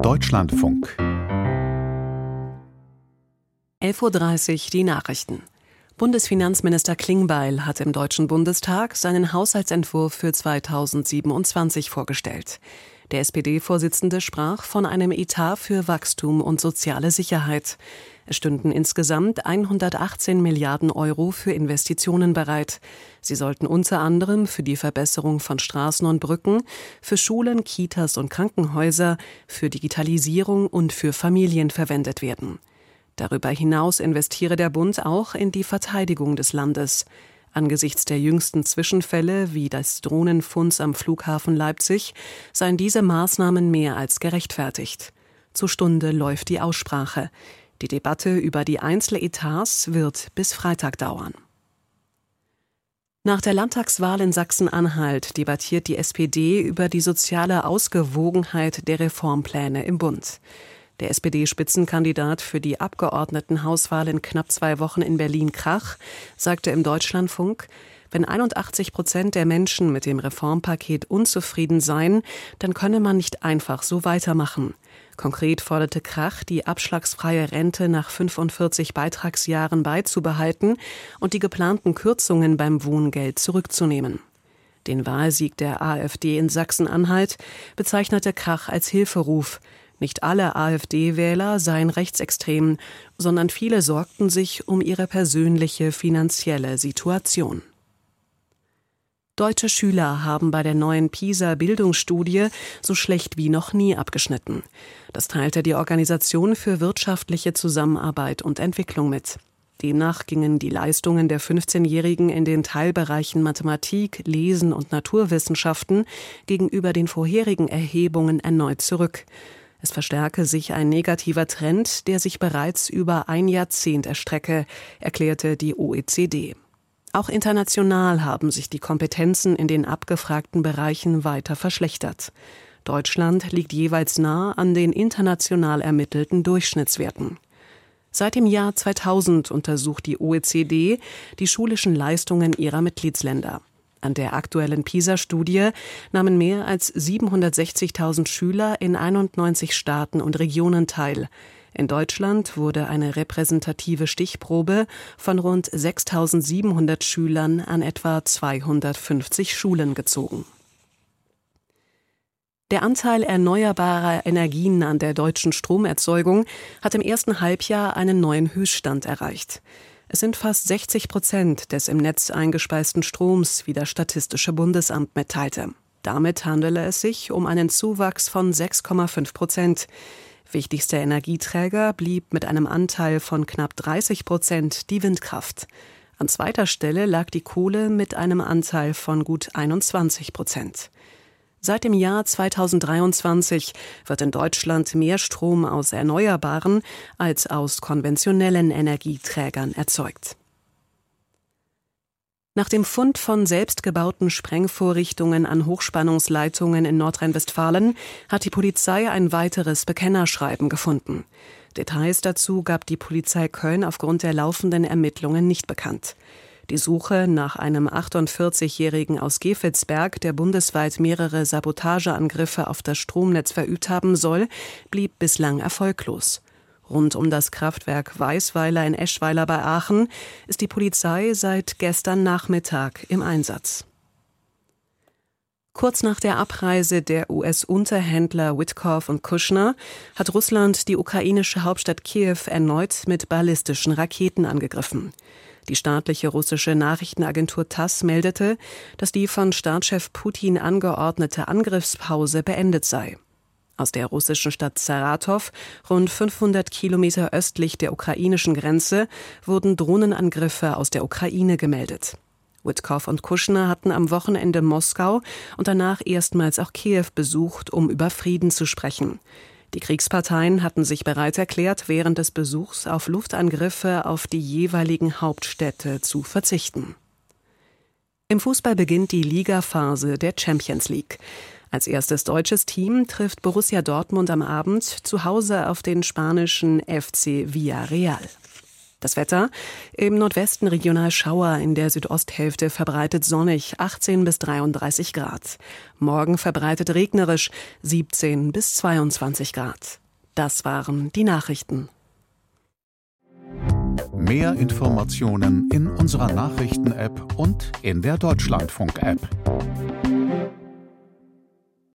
Deutschlandfunk 11:30 Uhr die Nachrichten. Bundesfinanzminister Klingbeil hat im Deutschen Bundestag seinen Haushaltsentwurf für 2027 vorgestellt. Der SPD-Vorsitzende sprach von einem Etat für Wachstum und soziale Sicherheit. Es stünden insgesamt 118 Milliarden Euro für Investitionen bereit. Sie sollten unter anderem für die Verbesserung von Straßen und Brücken, für Schulen, Kitas und Krankenhäuser, für Digitalisierung und für Familien verwendet werden. Darüber hinaus investiere der Bund auch in die Verteidigung des Landes. Angesichts der jüngsten Zwischenfälle wie des Drohnenfunds am Flughafen Leipzig seien diese Maßnahmen mehr als gerechtfertigt. Zur Stunde läuft die Aussprache. Die Debatte über die Einzeletats wird bis Freitag dauern. Nach der Landtagswahl in Sachsen-Anhalt debattiert die SPD über die soziale Ausgewogenheit der Reformpläne im Bund. Der SPD-Spitzenkandidat für die Abgeordnetenhauswahl in knapp 2 Wochen in Berlin, Krach, sagte im Deutschlandfunk, wenn 81% der Menschen mit dem Reformpaket unzufrieden seien, dann könne man nicht einfach so weitermachen. Konkret forderte Krach, die abschlagsfreie Rente nach 45 Beitragsjahren beizubehalten und die geplanten Kürzungen beim Wohngeld zurückzunehmen. Den Wahlsieg der AfD in Sachsen-Anhalt bezeichnete Krach als Hilferuf. Nicht alle AfD-Wähler seien rechtsextrem, sondern viele sorgten sich um ihre persönliche finanzielle Situation. Deutsche Schüler haben bei der neuen PISA-Bildungsstudie so schlecht wie noch nie abgeschnitten. Das teilte die Organisation für wirtschaftliche Zusammenarbeit und Entwicklung mit. Demnach gingen die Leistungen der 15-Jährigen in den Teilbereichen Mathematik, Lesen und Naturwissenschaften gegenüber den vorherigen Erhebungen erneut zurück. Es verstärke sich ein negativer Trend, der sich bereits über ein Jahrzehnt erstrecke, erklärte die OECD. Auch international haben sich die Kompetenzen in den abgefragten Bereichen weiter verschlechtert. Deutschland liegt jeweils nah an den international ermittelten Durchschnittswerten. Seit dem Jahr 2000 untersucht die OECD die schulischen Leistungen ihrer Mitgliedsländer. An der aktuellen PISA-Studie nahmen mehr als 760.000 Schüler in 91 Staaten und Regionen teil. In Deutschland wurde eine repräsentative Stichprobe von rund 6.700 Schülern an etwa 250 Schulen gezogen. Der Anteil erneuerbarer Energien an der deutschen Stromerzeugung hat im ersten Halbjahr einen neuen Höchststand erreicht. Es sind fast 60% des im Netz eingespeisten Stroms, wie das Statistische Bundesamt mitteilte. Damit handele es sich um einen Zuwachs von 6,5%. Wichtigster Energieträger blieb mit einem Anteil von knapp 30% die Windkraft. An zweiter Stelle lag die Kohle mit einem Anteil von gut 21%. Seit dem Jahr 2023 wird in Deutschland mehr Strom aus erneuerbaren als aus konventionellen Energieträgern erzeugt. Nach dem Fund von selbstgebauten Sprengvorrichtungen an Hochspannungsleitungen in Nordrhein-Westfalen hat die Polizei ein weiteres Bekennerschreiben gefunden. Details dazu gab die Polizei Köln aufgrund der laufenden Ermittlungen nicht bekannt. Die Suche nach einem 48-Jährigen aus Gevelsberg, der bundesweit mehrere Sabotageangriffe auf das Stromnetz verübt haben soll, blieb bislang erfolglos. Rund um das Kraftwerk Weißweiler in Eschweiler bei Aachen ist die Polizei seit gestern Nachmittag im Einsatz. Kurz nach der Abreise der US-Unterhändler Witkoff und Kushner hat Russland die ukrainische Hauptstadt Kiew erneut mit ballistischen Raketen angegriffen. Die staatliche russische Nachrichtenagentur TASS meldete, dass die von Staatschef Putin angeordnete Angriffspause beendet sei. Aus der russischen Stadt Saratow, rund 500 Kilometer östlich der ukrainischen Grenze, wurden Drohnenangriffe aus der Ukraine gemeldet. Witkoff und Kushner hatten am Wochenende Moskau und danach erstmals auch Kiew besucht, um über Frieden zu sprechen. Die Kriegsparteien hatten sich bereit erklärt, während des Besuchs auf Luftangriffe auf die jeweiligen Hauptstädte zu verzichten. Im Fußball beginnt die Ligaphase der Champions League. Als erstes deutsches Team trifft Borussia Dortmund am Abend zu Hause auf den spanischen FC Villarreal. Das Wetter: im Nordwesten regional Schauer, in der Südosthälfte verbreitet sonnig, 18 bis 33 Grad. Morgen verbreitet regnerisch, 17 bis 22 Grad. Das waren die Nachrichten. Mehr Informationen in unserer Nachrichten-App und in der Deutschlandfunk-App.